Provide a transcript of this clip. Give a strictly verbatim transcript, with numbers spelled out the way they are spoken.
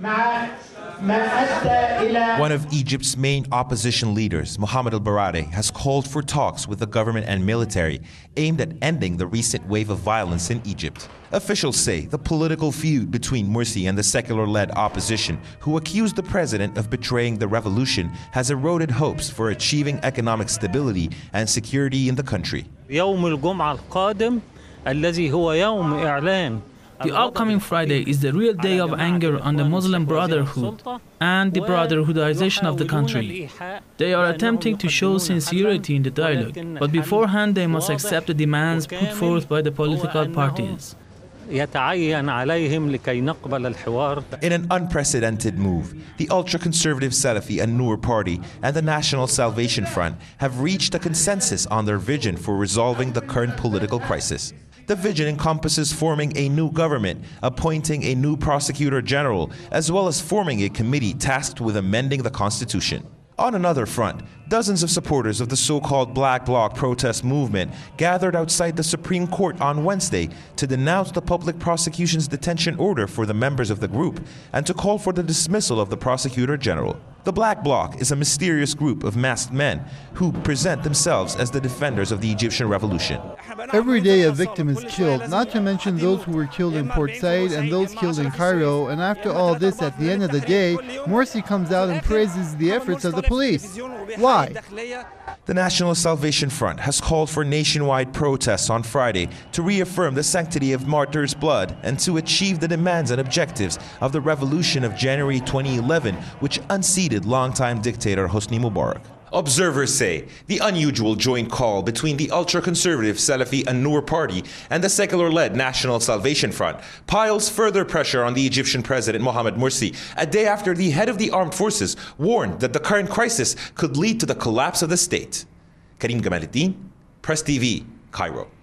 One of Egypt's main opposition leaders, Mohamed El-Baradei, has called for talks with the government and military aimed at ending the recent wave of violence in Egypt. Officials say the political feud between Morsi and the secular-led opposition, who accused the president of betraying the revolution, has eroded hopes for achieving economic stability and security in the country. The upcoming Friday is the real day of anger on the Muslim Brotherhood and the Brotherhoodization of the country. They are attempting to show sincerity in the dialogue, but beforehand they must accept the demands put forth by the political parties. In an unprecedented move, the ultra-conservative Salafi An-Noor Party and the National Salvation Front have reached a consensus on their vision for resolving the current political crisis. The vision encompasses forming a new government, appointing a new prosecutor general, as well as forming a committee tasked with amending the constitution. On another front, dozens of supporters of the so-called Black Bloc protest movement gathered outside the Supreme Court on Wednesday to denounce the public prosecution's detention order for the members of the group and to call for the dismissal of the prosecutor general. The Black Bloc is a mysterious group of masked men who present themselves as the defenders of the Egyptian revolution. Every day a victim is killed, not to mention those who were killed in Port Said and those killed in Cairo, and after all this, at the end of the day, Morsi comes out and praises the efforts of the police. Why? The National Salvation Front has called for nationwide protests on Friday to reaffirm the sanctity of martyrs' blood and to achieve the demands and objectives of the revolution of January twenty eleven, which unseated longtime dictator Hosni Mubarak. Observers say the unusual joint call between the ultra-conservative Salafi An-Noor Party and the secular-led National Salvation Front piles further pressure on the Egyptian President Mohamed Morsi, a day after the head of the armed forces warned that the current crisis could lead to the collapse of the state. Karim Gamaluddin, Press T V, Cairo.